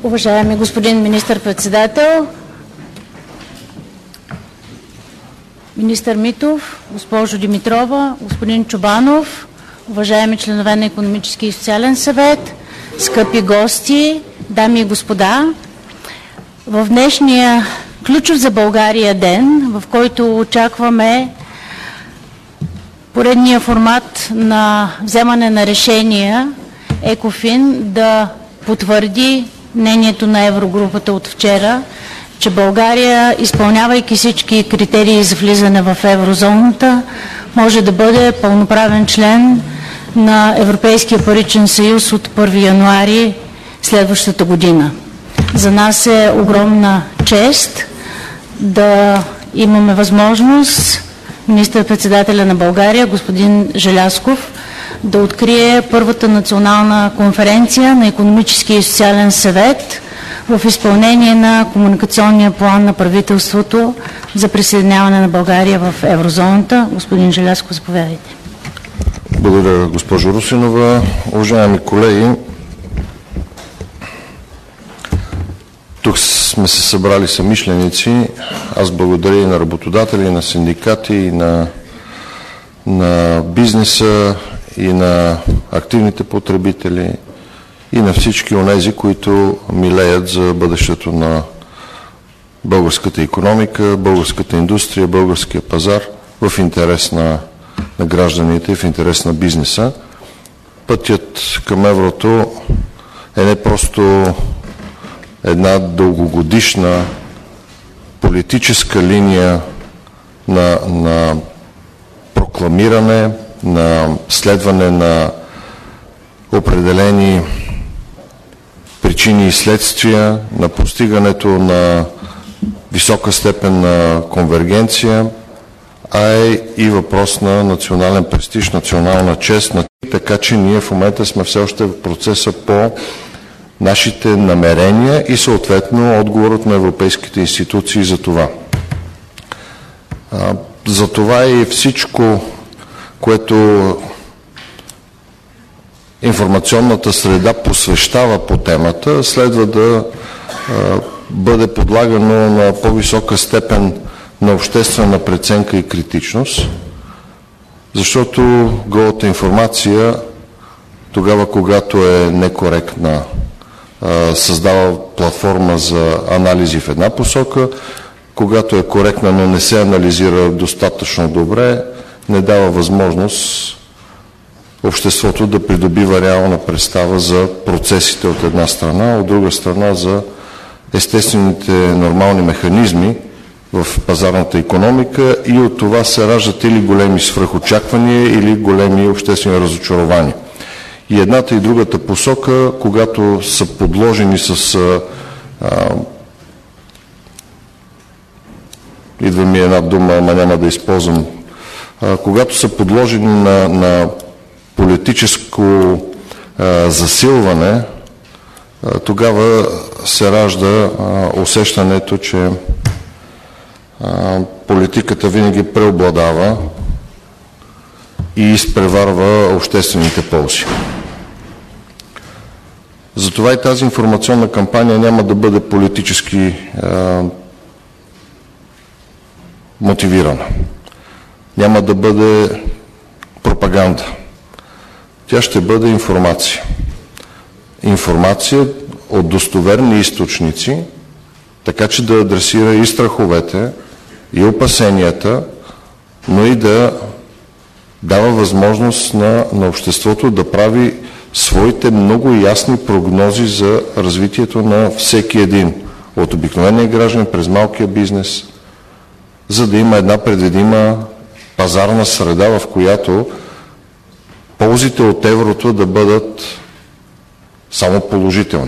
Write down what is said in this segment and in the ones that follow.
Уважаеми господин министър-председател, министър Митов, госпожо Димитрова, господин Чобанов, уважаеми членове на Икономически и социален съвет, скъпи гости, дами и господа, в днешния ключов за България ден, в който очакваме поредния формат на вземане на решения, ЕКОФИН да потвърди мнението на Еврогрупата от вчера, че България, изпълнявайки всички критерии за влизане в еврозоната, може да бъде пълноправен член на Европейския паричен съюз от 1 януари следващата година. За нас е огромна чест да имаме възможност министър-председателя на България, господин Желязков, да открие първата национална конференция на Икономически и социален съвет в изпълнение на комуникационния план на правителството за присъединяване на България в еврозоната. Господин Желязков, заповядайте. Благодаря, госпожо Русинова. Уважаеми колеги, тук сме се събрали съмишленици. Аз благодаря и на работодатели, и на синдикати, и на бизнеса, и на активните потребители, и на всички онези, които милеят за бъдещето на българската икономика, българската индустрия, българския пазар в интерес на гражданите и в интерес на бизнеса. Пътят към еврото е не просто една дългогодишна политическа линия на прокламиране, на следване на определени причини и следствия, на постигането на висока степен на конвергенция, а е и въпрос на национален престиж, национална чест, така че ние в момента сме все още в процеса по нашите намерения и съответно отговорът на европейските институции за това. За това и всичко, което информационната среда посвещава по темата, следва да бъде подлагано на по-висока степен на обществена преценка и критичност, защото голата информация, тогава когато е некоректна, създава платформа за анализи в една посока, когато е коректна, но не се анализира достатъчно добре, не дава възможност обществото да придобива реална представа за процесите от една страна, от друга страна за естествените нормални механизми в пазарната икономика и от това се раждат или големи свръхочаквания, или големи обществени разочарования. И едната и другата посока, когато са подложени с идва ми една дума, ама няма да използвам, когато са подложени на политическо засилване, тогава се ражда усещането, че политиката винаги преобладава и изпреварва обществените ползи. Затова и тази информационна кампания няма да бъде политически мотивирана. Няма да бъде пропаганда. Тя ще бъде информация. Информация от достоверни източници, така че да адресира и страховете, и опасенията, но и да дава възможност на обществото да прави своите много ясни прогнози за развитието на всеки един, от обикновения граждан през малкия бизнес, за да има една предвидима пазарна среда, в която ползите от еврото да бъдат само положителни.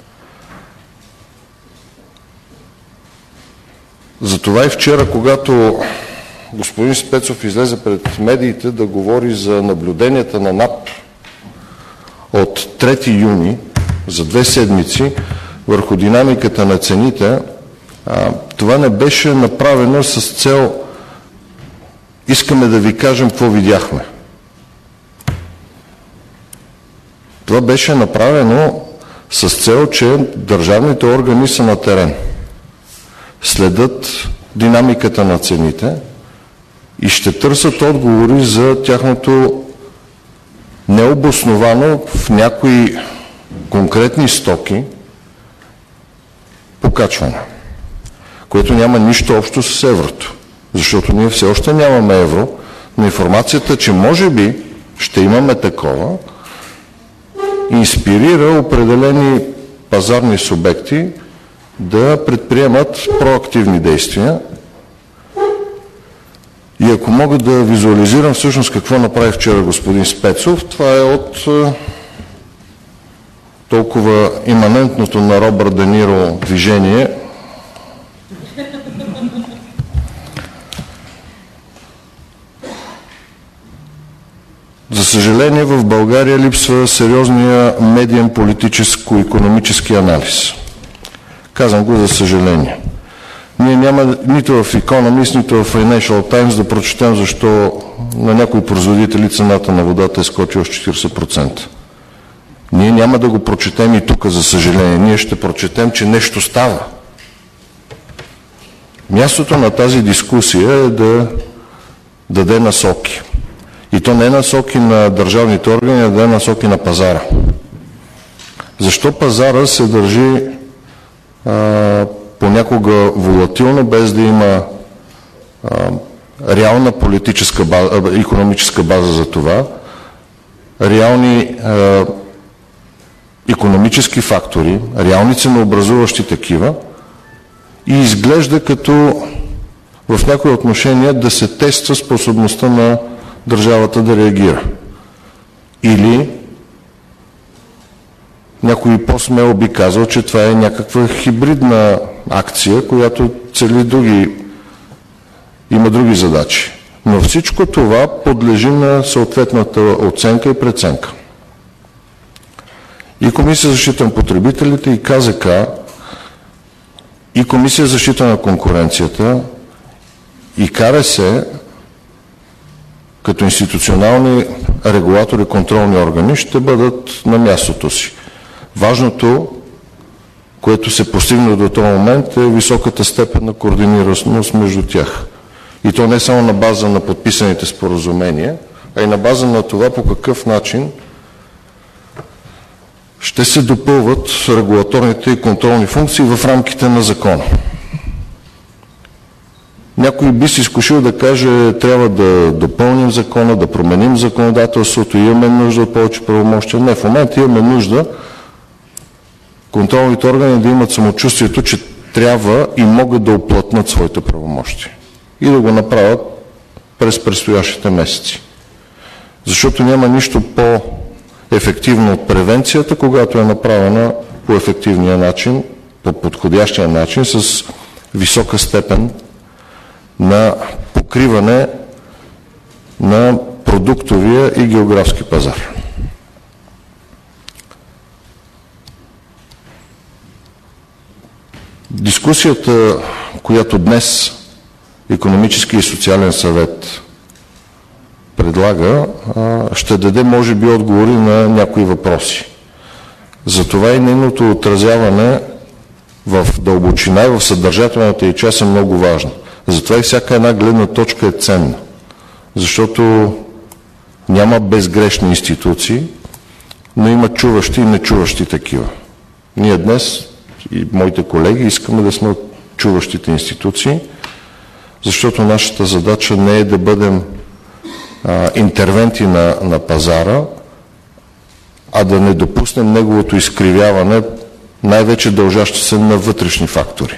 Затова и вчера, когато господин Спецов излезе пред медиите да говори за наблюденията на НАП от 3 юни за 2 седмици върху динамиката на цените, това не беше направено с цел искаме да ви кажем какво видяхме. Това беше направено с цел, че държавните органи са на терен, следят динамиката на цените и ще търсят отговори за тяхното необосновано в някои конкретни стоки покачване, което няма нищо общо с еврото, защото ние все още нямаме евро, но информацията, че може би ще имаме такова, инспирира определени пазарни субекти да предприемат проактивни действия. И ако мога да визуализирам всъщност какво направи вчера господин Спецов, това е от толкова иманентното на Робърт Де Ниро движение. За съжаление, в България липсва сериозния медиен политическо-икономически анализ. Казвам го за съжаление. Ние няма нито в Economist, нито в Financial Times да прочетем защо на някои производители цената на водата е скочила с 40%. Ние няма да го прочетем и тук, за съжаление. Ние ще прочетем, че нещо става. Мястото на тази дискусия е да даде насоки. И то не насоки на държавните органи, а да даде насоки на пазара. Защо пазара се държи понякога волатилно, без да има реална политическа база, икономическа база за това, реални икономически фактори, реални ценообразуващи такива, и изглежда като в някои отношения да се тества способността на държавата да реагира. Или някой по-смело би казал, че това е някаква хибридна акция, която цели има други задачи. Но всичко това подлежи на съответната оценка и преценка. И Комисия за защита на потребителите, и КЗК, и Комисия за защита на конкуренцията, и КРС, като институционални регулатори, контролни органи, ще бъдат на мястото си. Важното, което се постигна до този момент, е високата степен на координираност между тях. И то не само на база на подписаните споразумения, а и на база на това по какъв начин ще се допълват регулаторните и контролни функции в рамките на закона. Някой би се изкушил да каже, трябва да допълним закона, да променим законодателството, имаме нужда от повече правомощия. Не, в момента имаме нужда контролните органи да имат самочувствието, че трябва и могат да уплътнат своите правомощия и да го направят през предстоящите месеци. Защото няма нищо по-ефективно от превенцията, когато е направена по ефективния начин, по подходящия начин, с висока степен на покриване на продуктовия и географски пазар. Дискусията, която днес Икономически и социален съвет предлага, ще даде, може би, отговори на някои въпроси. Затова и нейното отразяване в дълбочина и в съдържателната и част е много важно. Затова и всяка една гледна точка е ценна. Защото няма безгрешни институции, но има чуващи и нечуващи такива. Ние днес и моите колеги искаме да сме от чуващите институции, защото нашата задача не е да бъдем интервенти на пазара, а да не допуснем неговото изкривяване, най-вече дължащо се на вътрешни фактори.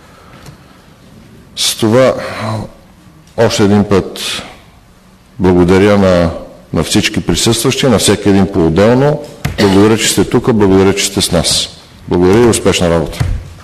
С това още един път благодаря на всички присъстващи, на всеки един по-отделно. Благодаря, че сте тук, благодаря, че сте с нас. Благодаря и успешна работа.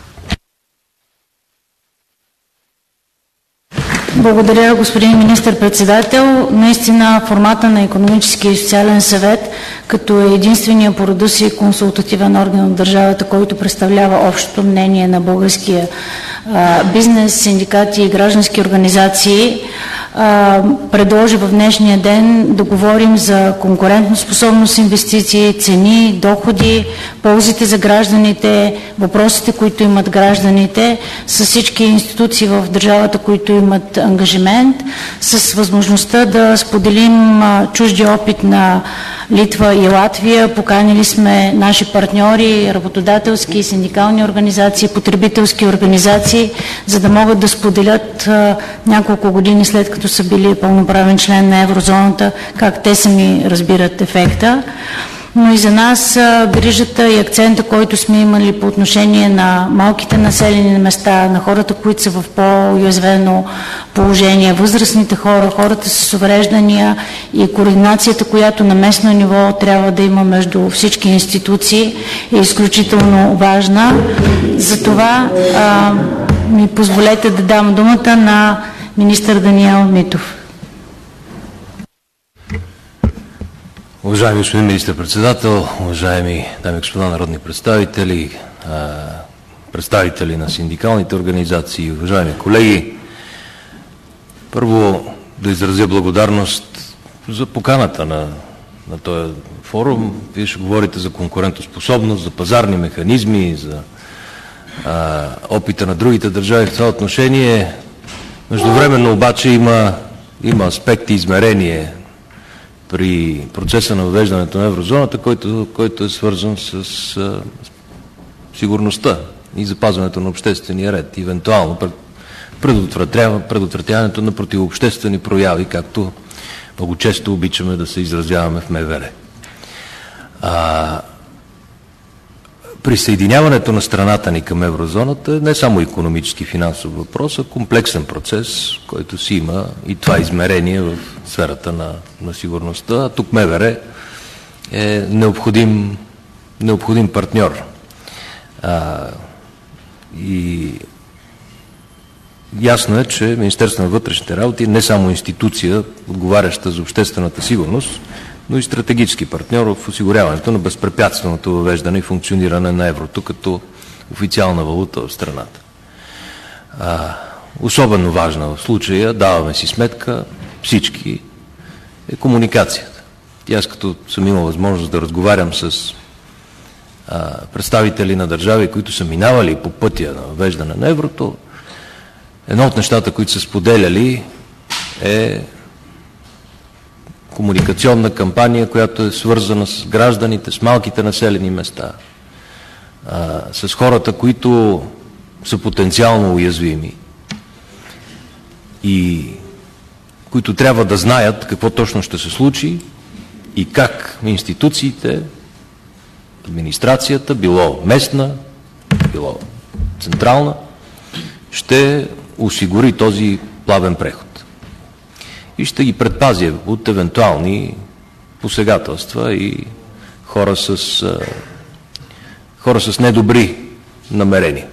Благодаря, господин министър-председател. Наистина формата на Икономически и социален съвет, като е единствения по рода си консултативен орган от държавата, който представлява общото мнение на българския бизнес, синдикати и граждански организации предложи в днешния ден да говорим за конкурентоспособност, инвестиции, цени, доходи, ползите за гражданите, въпросите, които имат гражданите, с всички институции в държавата, които имат ангажимент, с възможността да споделим чужди опит на Литва и Латвия. Поканили сме наши партньори, работодателски, синдикални организации, потребителски организации, за да могат да споделят няколко години след като са били пълноправен член на еврозоната, как те сами разбират ефекта. Но и за нас грижата и акцента, който сме имали по отношение на малките населени места, на хората, които са в по-уязвено положение, възрастните хора, хората с увреждания и координацията, която на местно ниво трябва да има между всички институции, е изключително важна. Затова ми позволете да дам думата на министър Даниел Митов. Уважаеми господин министър-председател, уважаеми дами и господа народни представители, представители на синдикалните организации, уважаеми колеги, първо да изразя благодарност за поканата на този форум. Вие ще говорите за конкурентоспособност, за пазарни механизми, за опита на другите държави в това отношение. Междувременно обаче има аспекти и измерение при процеса на въвеждането на еврозоната, който е свързан с сигурността и запазването на обществения ред, евентуално предотвратяването на противообществени прояви, както много често обичаме да се изразяваме в МВР. Присъединяването на страната ни към еврозоната е не само икономически и финансов въпрос, а комплексен процес, който си има и това измерение в сферата на сигурността. А тук МВР е необходим партньор. И ясно е, че Министерството на вътрешните работи не само институция, отговаряща за обществената сигурност, но и стратегически партньор в осигуряването на безпрепятственото въвеждане и функциониране на еврото като официална валута в страната. Особено важна в случая, даваме си сметка всички, е комуникацията. И аз като съм имал възможност да разговарям с представители на държави, които са минавали по пътя на въвеждане на еврото, едно от нещата, които са споделяли, е комуникационна кампания, която е свързана с гражданите, с малките населени места, с хората, които са потенциално уязвими и които трябва да знаят какво точно ще се случи и как институциите, администрацията, било местна, било централна, ще осигури този плавен преход и ще ги предпази от евентуални посегателства и хора с недобри намерения.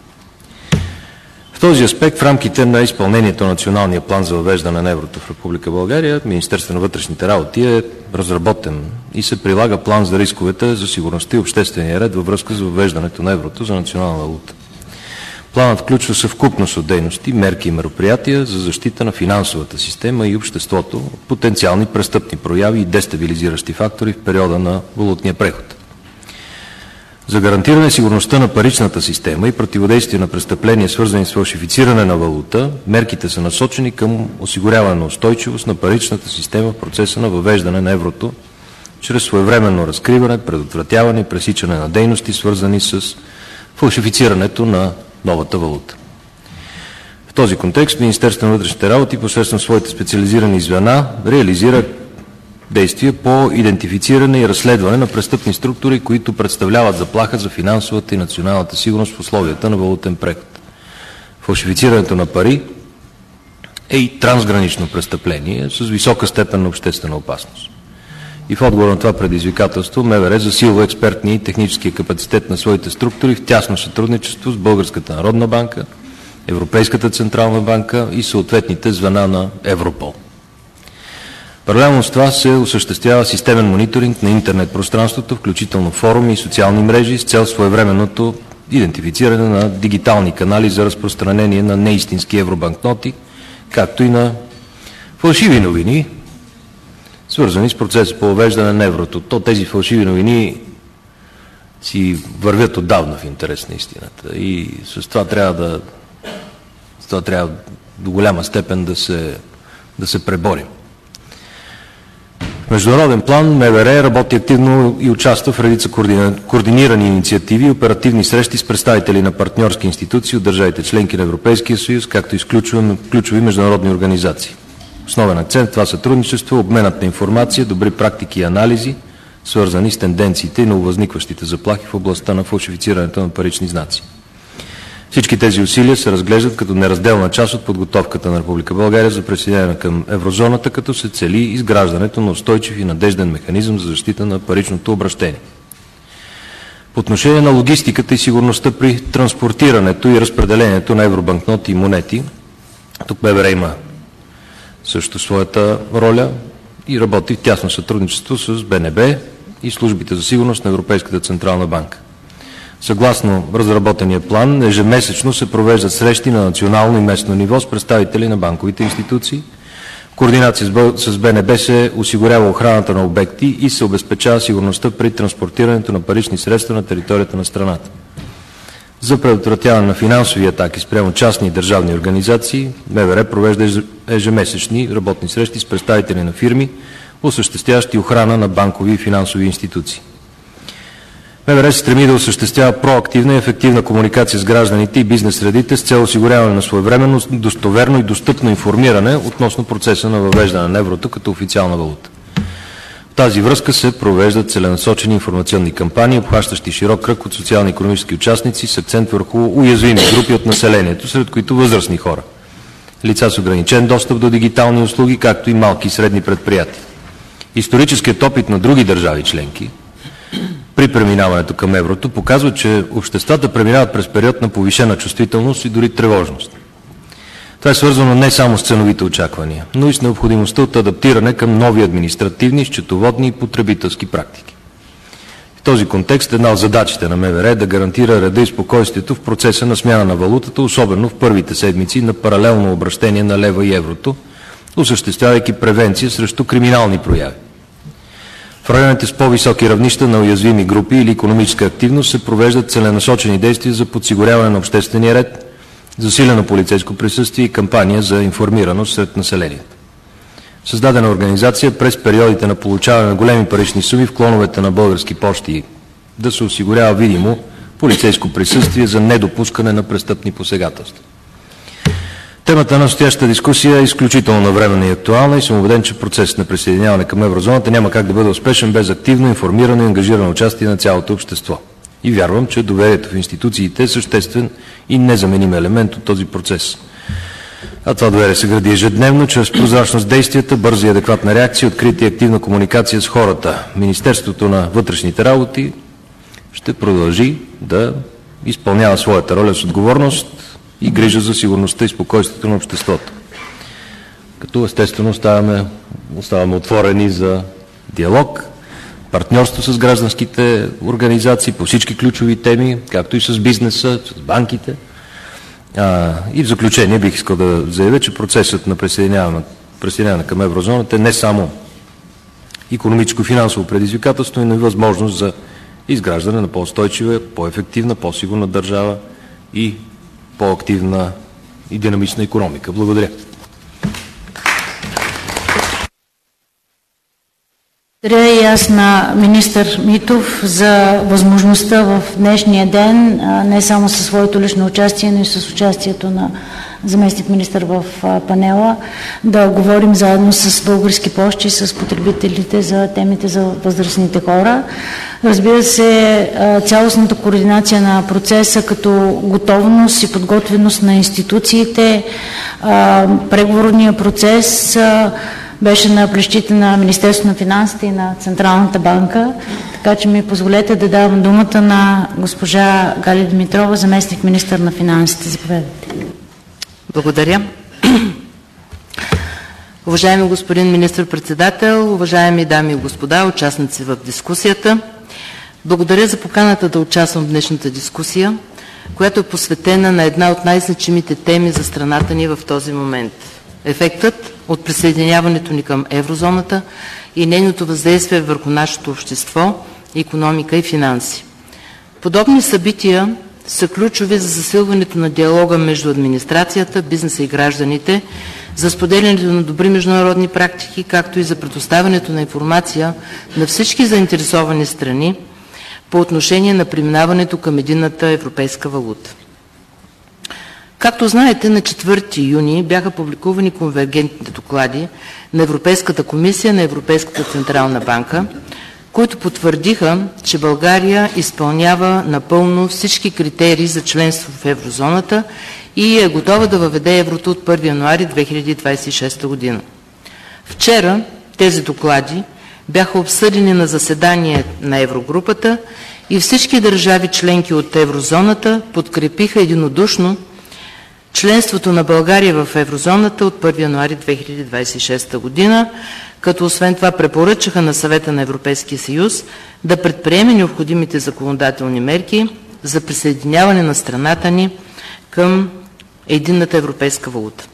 В този аспект, в рамките на изпълнението на Националния план за въвеждане на еврото в Република България, Министерството на вътрешните работи е разработен и се прилага план за рисковете за сигурността и обществения ред във връзка с въвеждането на еврото за национална валута. Планът включва съвкупност от дейности, мерки и мероприятия за защита на финансовата система и обществото от потенциални престъпни прояви и дестабилизиращи фактори в периода на валутния преход. За гарантиране сигурността на паричната система и противодействие на престъпления, свързани с фалшифициране на валута, мерките са насочени към осигуряване на устойчивост на паричната система в процеса на въвеждане на еврото, чрез своевременно разкриване, предотвратяване и пресичане на дейности, свързани с фалшифицирането на новата валута. В този контекст Министерството на вътрешните работи посредством своите специализирани звена реализира действия по идентифициране и разследване на престъпни структури, които представляват заплаха за финансовата и националната сигурност в условията на валутен преход. Фалшифицирането на пари е и трансгранично престъпление с висока степен на обществена опасност. И в отговор на това предизвикателство МВР засилва експертния и техническия капацитет на своите структури в тясно сътрудничество с Българската народна банка, Европейската централна банка и съответните звена на Европол. Паралелно с това се осъществява системен мониторинг на интернет пространството, включително форуми и социални мрежи, с цел своевременното идентифициране на дигитални канали за разпространение на неистински евробанкноти, както и на фалшиви новини, свързани с процеса по въвеждане на еврото. Тези фалшиви новини си вървят отдавна в интерес на истината и с това трябва до голяма степен да се преборим. В международен план МВР работи активно и участва в редица координирани инициативи и оперативни срещи с представители на партньорски институции от държавите членки на Европейския съюз, както и с ключови международни организации. Основен акцент в това сътрудничество е обменът на информация, добри практики и анализи, свързани с тенденциите и нововъзникващите заплахи в областта на фалшифицирането на парични знаци. Всички тези усилия се разглеждат като неразделна част от подготовката на Република България за присъединяване към еврозоната, като се цели изграждането на устойчив и надежден механизъм за защита на паричното обращение. По отношение на логистиката и сигурността при транспортирането и разпределението на евробанкноти и монети, тук МВР има също своята роля и работи в тясно сътрудничество с БНБ и службите за сигурност на Европейската централна банка. Съгласно разработения план, ежемесечно се провеждат срещи на национално и местно ниво с представители на банковите институции. В координация с БНБ се осигурява охраната на обекти и се обезпечава сигурността при транспортирането на парични средства на територията на страната. За предотвратяване на финансови атаки спрямо частни и държавни организации, МВР провежда ежемесечни работни срещи с представители на фирми, осъществяващи охрана на банкови и финансови институции. МВР се стреми да осъществява проактивна и ефективна комуникация с гражданите и бизнес средите с цел осигуряване на своевременно, достоверно и достъпно информиране относно процеса на въвеждане на еврото като официална валута. В тази връзка се провеждат целенасочени информационни кампании, обхващащи широк кръг от социално-икономически участници с акцент върху уязвими групи от населението, сред които възрастни хора, лица с ограничен достъп до дигитални услуги, както и малки и средни предприятия. Историческият опит на други държави членки при преминаването към еврото показва, че обществата преминават през период на повишена чувствителност и дори тревожност. Това е свързано не само с ценовите очаквания, но и с необходимостта от адаптиране към нови административни, счетоводни и потребителски практики. В този контекст една от задачите на МВР е да гарантира реда и спокойствието в процеса на смяна на валутата, особено в първите седмици на паралелно обращение на лева и еврото, осъществявайки превенция срещу криминални прояви. В районите с по-високи равнища на уязвими групи или икономическа активност се провеждат целенасочени действия за подсигуряване на обществения ред, засилено полицейско присъствие и кампания за информираност сред населението. Създадена организация през периодите на получаване на големи парични суми в клоновете на Български пощи да се осигурява видимо полицейско присъствие за недопускане на престъпни посегателства. Темата на настоящата дискусия е изключително навременна и актуална и съм убеден, че процесът на присъединяване към еврозоната няма как да бъде успешен без активно, информирано и ангажирано участие на цялото общество. И вярвам, че доверието в институциите е съществен и незаменим елемент от този процес. А това доверие се гради ежедневно, чрез прозрачност действията, бърза и адекватна реакция, открита и активна комуникация с хората. Министерството на вътрешните работи ще продължи да изпълнява своята роля с отговорност и грижа за сигурността и спокойствието на обществото. Като естествено оставаме отворени за диалог, партньорство с гражданските организации по всички ключови теми, както и с бизнеса, с банките. И в заключение бих искал да заявя, че процесът на присъединяване към еврозоната е не само икономическо и финансово предизвикателство, но и възможност за изграждане на по-устойчива, по-ефективна, по-сигурна държава и по-активна и динамична икономика. Благодаря. Благодаря и аз на министър Митов за възможността в днешния ден, не само със своето лично участие, но и с участието на заместник-министър в панела, да говорим заедно с Български пощи, с потребителите за темите за възрастните хора. Разбира се, цялостната координация на процеса като готовност и подготвеност на институциите, преговорния процес беше на плещите на Министерството на финансите и на Централната банка, така че ми позволете да давам думата на госпожа Галя Димитрова, заместник-министър на финансите. Заповядайте. Благодаря. Уважаеми господин министър-председател, уважаеми дами и господа, участници в дискусията, благодаря за поканата да участвам в днешната дискусия. която е посветена на една от най-значимите теми за страната ни в този момент – ефектът от присъединяването ни към еврозоната и нейното въздействие върху нашето общество, икономика и финанси. Подобни събития са ключови за засилването на диалога между администрацията, бизнеса и гражданите, за споделянето на добри международни практики, както и за предоставянето на информация на всички заинтересовани страни по отношение на преминаването към единната европейска валута. Както знаете, на 4 юни бяха публикувани конвергентните доклади на Европейската комисия, на Европейската централна банка, които потвърдиха, че България изпълнява напълно всички критерии за членство в еврозоната и е готова да въведе еврото от 1 януари 2026 година. Вчера тези доклади бяха обсъдени на заседание на Еврогрупата и всички държави членки от еврозоната подкрепиха единодушно членството на България в еврозоната от 1 януари 2026 година, като освен това препоръчаха на Съвета на Европейския съюз да предприеме необходимите законодателни мерки за присъединяване на страната ни към единната европейска валута.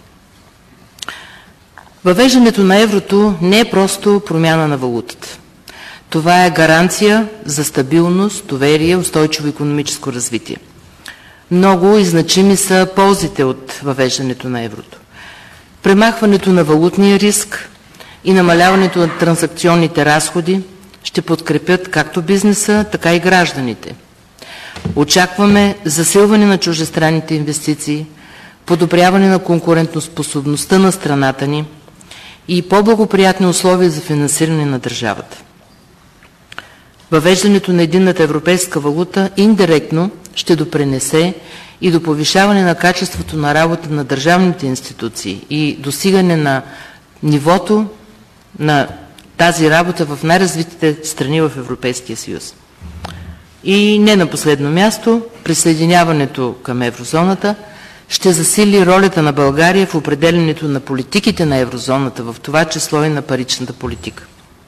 Въвеждането на еврото не е просто промяна на валутата. Това е гаранция за стабилност, доверие, устойчиво икономическо развитие. Много и значими са ползите от въвеждането на еврото. Премахването на валутния риск и намаляването на транзакционните разходи ще подкрепят както бизнеса, така и гражданите. Очакваме засилване на чуждестранните инвестиции, подобряване на конкурентоспособността на страната ни и по-благоприятни условия за финансиране на държавата. Въвеждането на единната европейска валута индиректно ще допринесе и до повишаване на качеството на работа на държавните институции и достигане на нивото на тази работа в най-развитите страни в Европейския съюз. И не на последно място, присъединяването към еврозоната ще засили ролята на България в определянето на политиките на еврозоната, в това число и на паричната политика.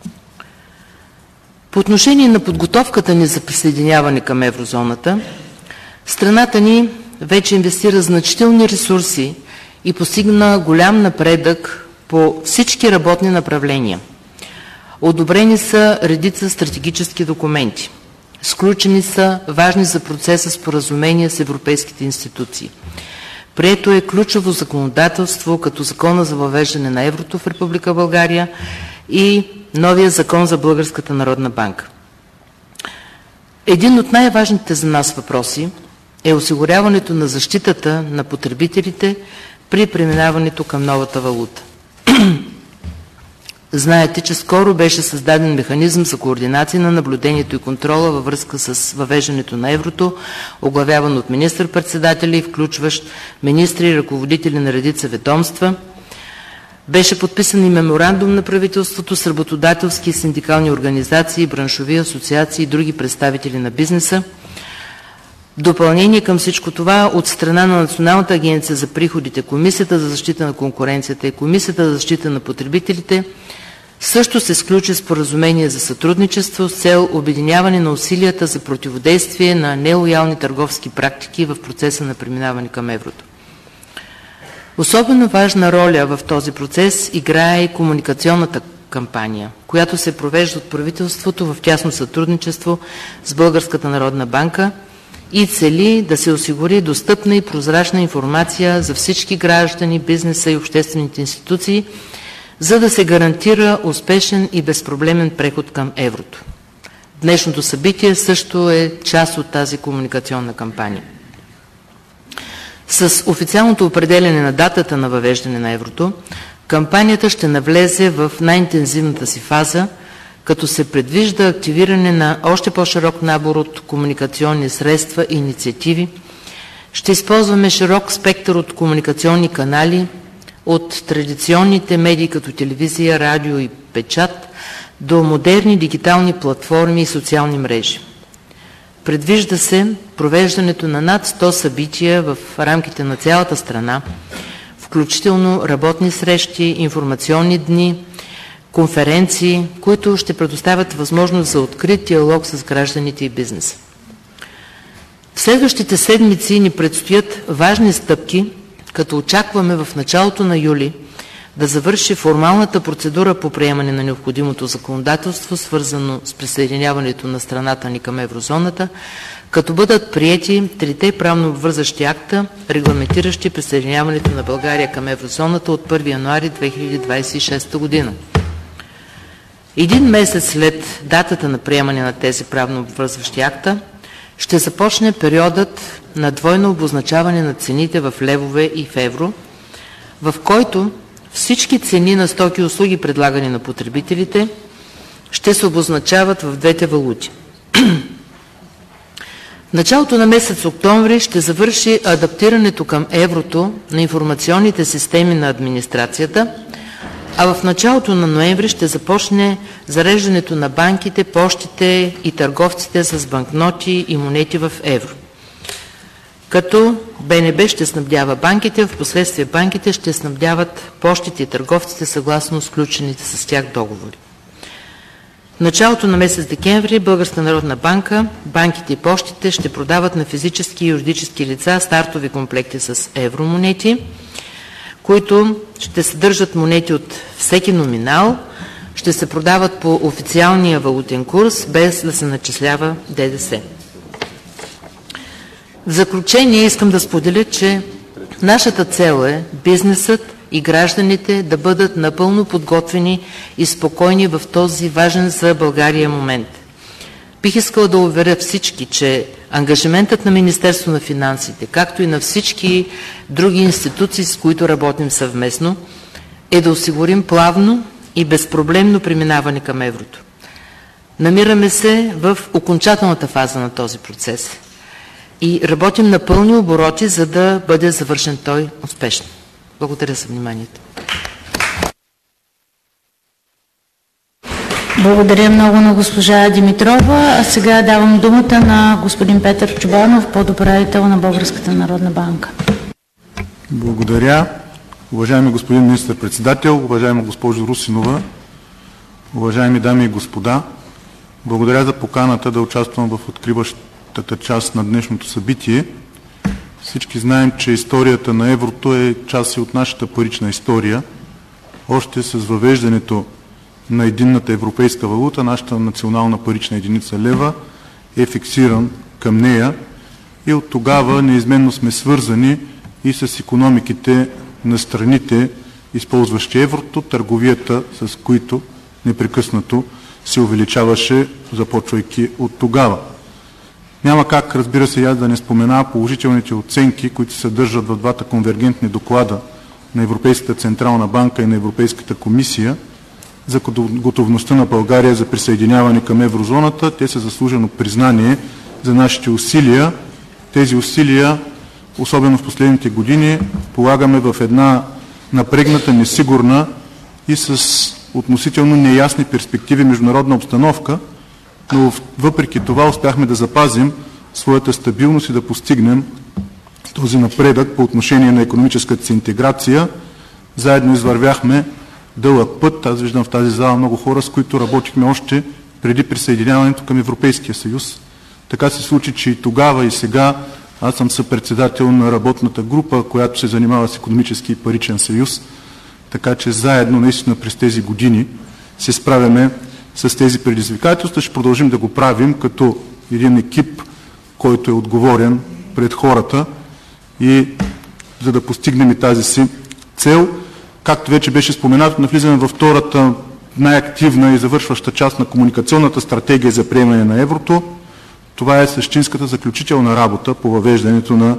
По отношение на подготовката ни за присъединяване към еврозоната, страната ни вече инвестира значителни ресурси и постигна голям напредък по всички работни направления. Одобрени са редица стратегически документи. Сключени са важни за процеса споразумения с европейските институции. Прието е ключово законодателство, като Закона за въвеждане на еврото в Република България и новия Закон за Българската народна банка. Един от най-важните за нас въпроси е осигуряването на защитата на потребителите при преминаването към новата валута. Знаете, че скоро беше създаден механизъм за координация на наблюдението и контрола във връзка с въвеждането на еврото, оглавяван от министър-председателя и включващ министри и ръководители на редица ведомства. Беше подписан и меморандум на правителството с работодателски и синдикални организации, браншови асоциации и други представители на бизнеса. В допълнение към всичко това, от страна на Националната агенция за приходите, Комисията за защита на конкуренцията и Комисията за защита на потребителите също се сключи споразумение за сътрудничество с цел обединяване на усилията за противодействие на нелоялни търговски практики в процеса на преминаване към еврото. Особено важна роля в този процес играе и комуникационната кампания, която се провежда от правителството в тясно сътрудничество с Българската народна банка и цели да се осигури достъпна и прозрачна информация за всички граждани, бизнеса и обществените институции, за да се гарантира успешен и безпроблемен преход към еврото. Днешното събитие също е част от тази комуникационна кампания. С официалното определяне на датата на въвеждане на еврото, кампанията ще навлезе в най-интензивната си фаза, като се предвижда активиране на още по-широк набор от комуникационни средства и инициативи. Ще използваме широк спектър от комуникационни канали, от традиционните медии като телевизия, радио и печат, до модерни дигитални платформи и социални мрежи. Предвижда се провеждането на над 100 събития в рамките на цялата страна, включително работни срещи, информационни дни, конференции, които ще предоставят възможност за открит диалог с гражданите и бизнеса. В следващите седмици ни предстоят важни стъпки, като очакваме в началото на юли да завърши формалната процедура по приемане на необходимото законодателство, свързано с присъединяването на страната ни към еврозоната, като бъдат приети трите правно обвързващи акта, регламентиращи присъединяването на България към еврозоната от 1 януари 2026 година. Един месец след датата на приемане на тези правно обвързващи акта ще започне периодът на двойно обозначаване на цените в левове и в евро, в който всички цени на стоки и услуги, предлагани на потребителите, ще се обозначават в двете валути. В началото на месец октомври ще завърши адаптирането към еврото на информационните системи на администрацията, а в началото на ноември ще започне зареждането на банките, пощите и търговците с банкноти и монети в евро. Като БНБ ще снабдява банките, в последствие банките ще снабдяват пощите и търговците съгласно сключените с тях договори. В началото на месец декември Българска народна банка, банките и пощите ще продават на физически и юридически лица стартови комплекти с евромонети, които ще съдържат монети от всеки номинал, ще се продават по официалния валутен курс, без да се начислява ДДС. В заключение искам да споделя, че нашата цел е бизнесът и гражданите да бъдат напълно подготвени и спокойни в този важен за България момент. Бих искала да уверя всички, че ангажиментът на Министерство на финансите, както и на всички други институции, с които работим съвместно, е да осигурим плавно и безпроблемно преминаване към еврото. Намираме се в окончателната фаза на този процес и работим на пълни обороти, за да бъде завършен той успешно. Благодаря за вниманието. Благодаря много на госпожа Димитрова. А сега давам думата на господин Петър Чобанов, подуправител на Българската народна банка. Благодаря. Уважаеми господин министър-председател, уважаема госпожо Русинова, уважаеми дами и господа, благодаря за поканата да участвам в откриващата част на днешното събитие. Всички знаем, че историята на еврото е част и от нашата парична история. Още с въвеждането на единната европейска валута, нашата национална парична единица лева е фиксиран към нея и от тогава неизменно сме свързани и с икономиките на страните, използващи еврото, търговията с които непрекъснато се увеличаваше, започвайки от тогава. Няма как, разбира се, аз да не спомена положителните оценки, които се съдържат в двата конвергентни доклада на Европейската централна банка и на Европейската комисия за готовността на България за присъединяване към еврозоната. Те са заслужено признание за нашите усилия. Тези усилия, особено в последните години, полагаме в една напрегната, несигурна и с относително неясни перспективи международна обстановка, но въпреки това успяхме да запазим своята стабилност и да постигнем този напредък по отношение на икономическата си интеграция. Заедно извървяхме дълъг път. Аз виждам в тази зала много хора, с които работихме още преди присъединяването към Европейския съюз. Така се случи, че и тогава, и сега аз съм съпредседател на работната група, която се занимава с икономически и паричен съюз. Така че заедно наистина през тези години се справяме с тези предизвикателства. Ще продължим да го правим като един екип, който е отговорен пред хората и за да постигнем и тази си цел. Както вече беше споменато, навлизаме във втората най-активна и завършваща част на комуникационната стратегия за приемане на еврото. Това е същинската заключителна работа по въвеждането на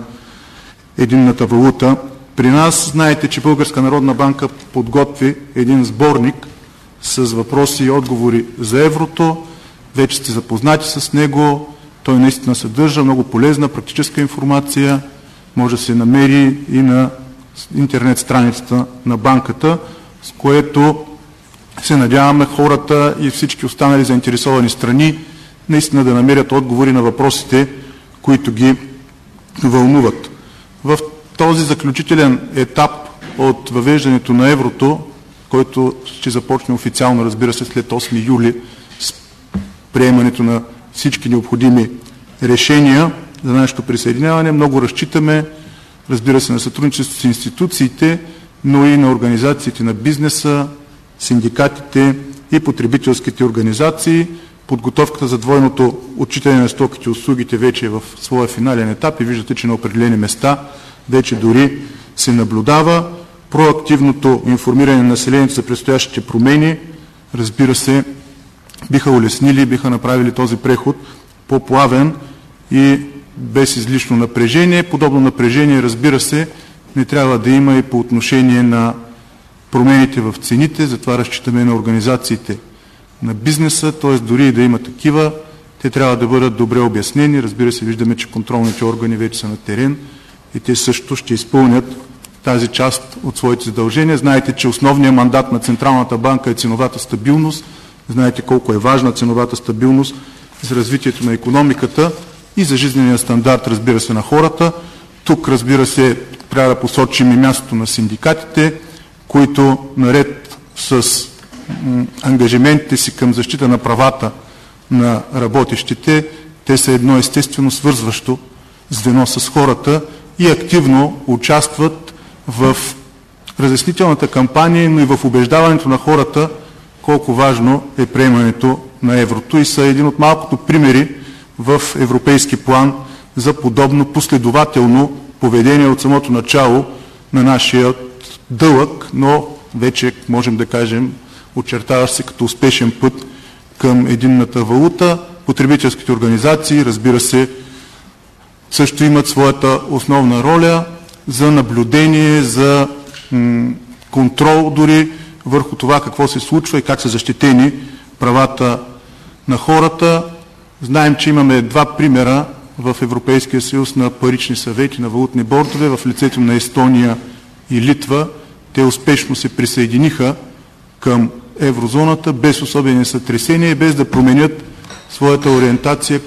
единната валута. При нас знаете, че Българска народна банка подготви един сборник с въпроси и отговори за еврото. Вече сте запознати с него. Той наистина съдържа много полезна практическа информация. Може да се намери и на интернет страницата на банката, с което се надяваме хората и всички останали заинтересовани страни наистина да намерят отговори на въпросите, които ги вълнуват. В този заключителен етап от въвеждането на еврото, който ще започне официално, разбира се, след 8 юли с приемането на всички необходими решения, за нашето присъединяване. Много разчитаме, разбира се, на сътрудничество с институциите, но и на организациите на бизнеса, синдикатите и потребителските организации. Подготовката за двойното отчитане на стоките и услугите вече е в своя финален етап и виждате, че на определени места вече дори се наблюдава. Проактивното информиране на населението за предстоящите промени, разбира се, биха улеснили, биха направили този преход по-плавен и без излишно напрежение. Подобно напрежение, разбира се, не трябва да има и по отношение на промените в цените, затова разчитаме на организациите на бизнеса, т.е. дори и да има такива, те трябва да бъдат добре обяснени. Разбира се, виждаме, че контролните органи вече са на терен и те също ще изпълнят тази част от своите задължения. Знаете, че основният мандат на Централната банка е ценовата стабилност. Знаете колко е важна ценовата стабилност за развитието на икономиката и за жизнения стандарт, разбира се, на хората. Тук, разбира се, трябва да посочим и мястото на синдикатите, които наред с ангажиментите си към защита на правата на работещите, те са едно естествено свързващо звено с хората и активно участват в разяснителната кампания, но и в убеждаването на хората колко важно е приемането на еврото и са един от малкото примери в европейски план за подобно последователно поведение от самото начало на нашия дълъг, но вече можем да кажем очертава се като успешен път към единната валута. Потребителските организации, разбира се, също имат своята основна роля за наблюдение, за контрол дори върху това какво се случва и как са защитени правата на хората. Знаем, че имаме два примера в Европейския съюз на парични съвети, на валутни бордове в лицето на Естония и Литва. Те успешно се присъединиха към еврозоната без особени сътресения и без да променят своята ориентация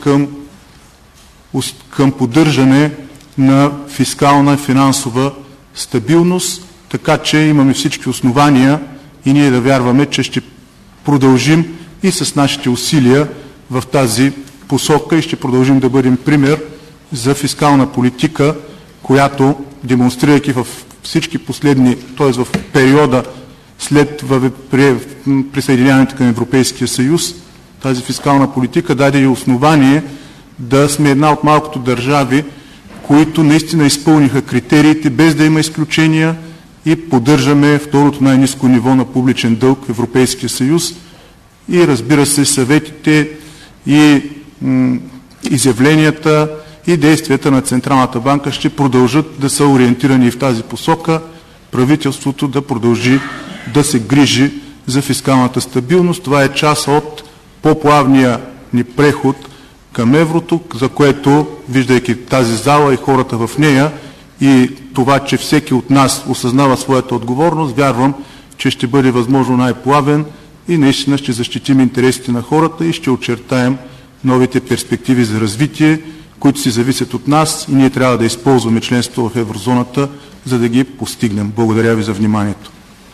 към поддържане на фискална и финансова стабилност, така че имаме всички основания и ние да вярваме, че ще продължим и с нашите усилия в тази посока и ще продължим да бъдем пример за фискална политика, която, демонстрирайки в всички последни, т.е. в периода след присъединяването към Европейския съюз, тази фискална политика даде и основание да сме една от малкото държави, които наистина изпълниха критериите без да има изключения и поддържаме второто най-ниско ниво на публичен дълг в Европейския съюз. И разбира се, съветите и изявленията и действията на Централната банка ще продължат да са ориентирани и в тази посока. Правителството да продължи да се грижи за фискалната стабилност. Това е част от по-плавния ни преход към еврото, за което, виждайки тази зала и хората в нея и това, че всеки от нас осъзнава своята отговорност, вярвам, че ще бъде възможно най-плавен и наистина ще защитим интересите на хората и ще очертаем новите перспективи за развитие, които си зависят от нас и ние трябва да използваме членството в еврозоната, за да ги постигнем. Благодаря ви за вниманието.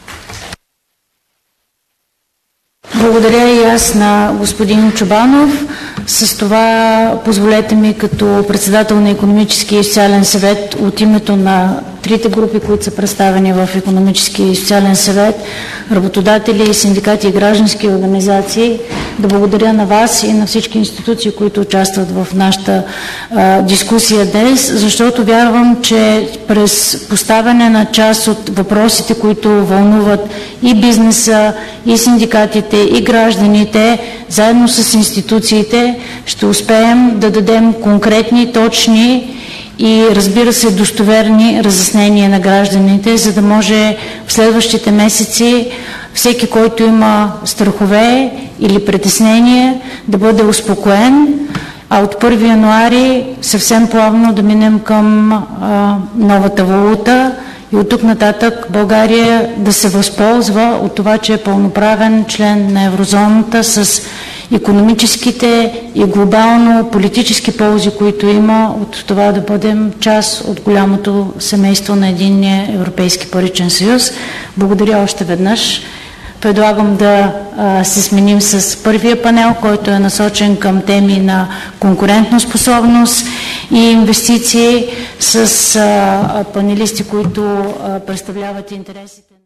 Благодаря и аз на господин Чобанов. С това позволете ми като председател на Икономическия и социален съвет от името на трите групи, които са представени в Икономическия и социален съвет, работодатели, синдикати и граждански организации, да благодаря на вас и на всички институции, които участват в нашата дискусия днес, защото вярвам, че през поставяне на част от въпросите, които вълнуват и бизнеса, и синдикатите, и гражданите, заедно с институциите, ще успеем да дадем конкретни, точни и, разбира се, достоверни разяснения на гражданите, за да може в следващите месеци всеки, който има страхове или притеснение, да бъде успокоен, а от 1 януари съвсем плавно да минем към новата валута и от тук нататък България да се възползва от това, че е пълноправен член на еврозоната с икономическите и глобално политически ползи, които има от това да бъдем част от голямото семейство на единния Европейски паричен съюз. Благодаря още веднъж. Предлагам да се сменим с първия панел, който е насочен към теми на конкурентоспособност и инвестиции с панелисти, които представляват интересите.